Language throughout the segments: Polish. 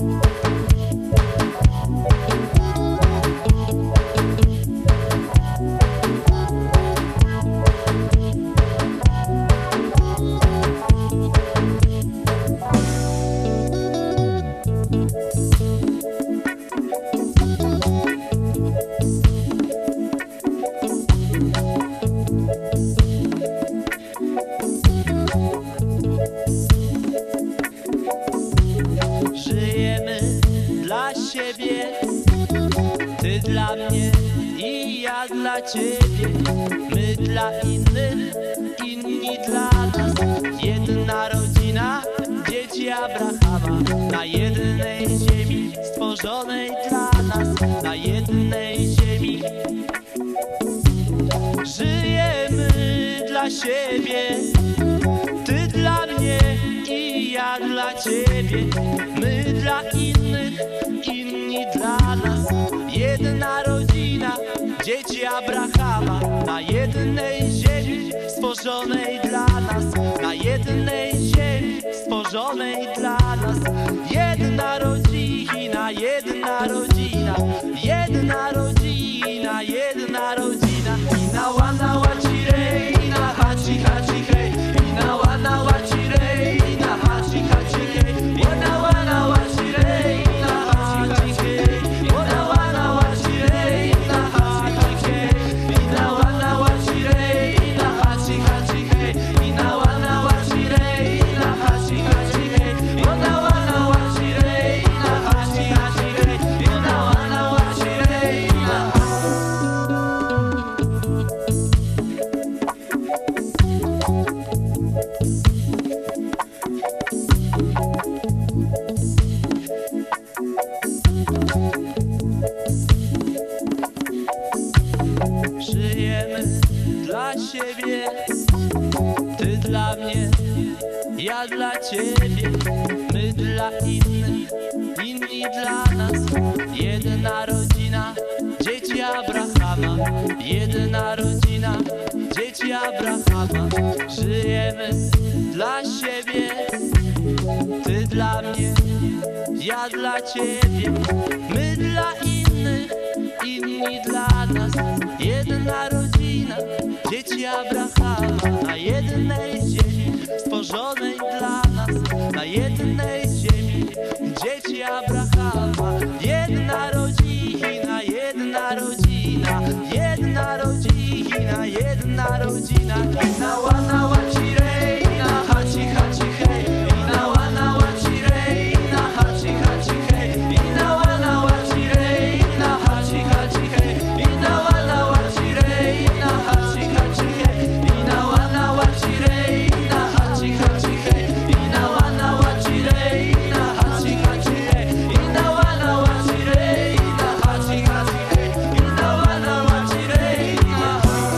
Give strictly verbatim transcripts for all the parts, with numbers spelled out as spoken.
Żyjemy dla siebie, ty dla mnie i ja dla ciebie. My dla innych, inni dla nas. Jedna rodzina, dzieci Abrahama, na jednej ziemi stworzonej dla nas, na jednej ziemi. Żyjemy dla siebie, ty dla mnie i ja dla ciebie. My dla innych, inni dla nas. Jedna rodzina, dzieci Abrahama, na jednej ziemi stworzonej dla nas, na jednej ziemi stworzonej dla nas. Jedna rodzina, jedna rodzina, jedna rodzina, jedna rodzina. Ina wana wachire, ina hachi hachi hej, ina wana wachire, ina hachi hachi hej, ina wana wachire, ina hachi hej, ina wana wachire, ina hachi hej, ina wana wachire, ina hachi hachi hej, ina wana wachire, ina hachi hachi hej, ina wana wachire, ina hachi hachi hej, ina wana wachire, ina. Żyjemy dla siebie, ty dla mnie, ja dla ciebie. My dla innych, inni dla nas. Jedna rodzina, dzieci Abrahama, jedna rodzina, dzieci Abrahama. Żyjemy dla siebie, ty dla mnie, ja dla ciebie. My dla innych, inni dla nas. Jedna rodzina, dzieci Abrahama, na jednej ziemi stworzonej dla nas, na jednej ziemi dzieci Abrahama. Jedna rodzina, jedna rodzina, jedna rodzina, jedna rodzina. Ina wana wachire, ina hachi hachi hej, ina wana wachire, ina hachi hachi hej, ina wana wachire, ina hachi hachi hej, ina wana wachire, ina hachi hachi hej, ina wana wachire, ina hachi hachi hej, ina wana wachire, ina hachi hachi hej, ina wana wachire, ina hachi hachi hej, ina wana wachire, ina.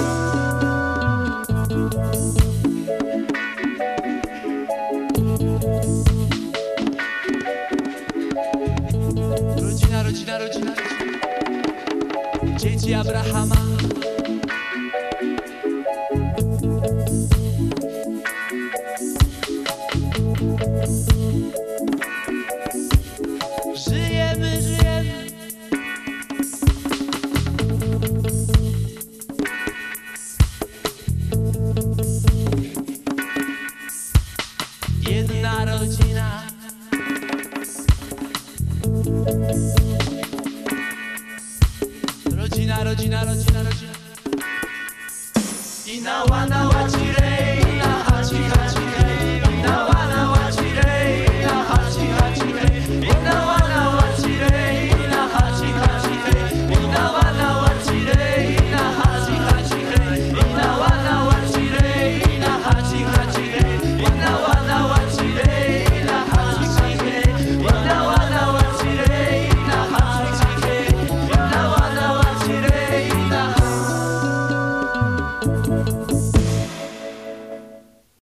Rodzina, rodzina, rodzina, rodzina, dzieci Abrahama. Żyjemy, żyjemy. Jedna rodzina. Rodzina, rodzina, rodzina, rodzina. Ina wana wachire.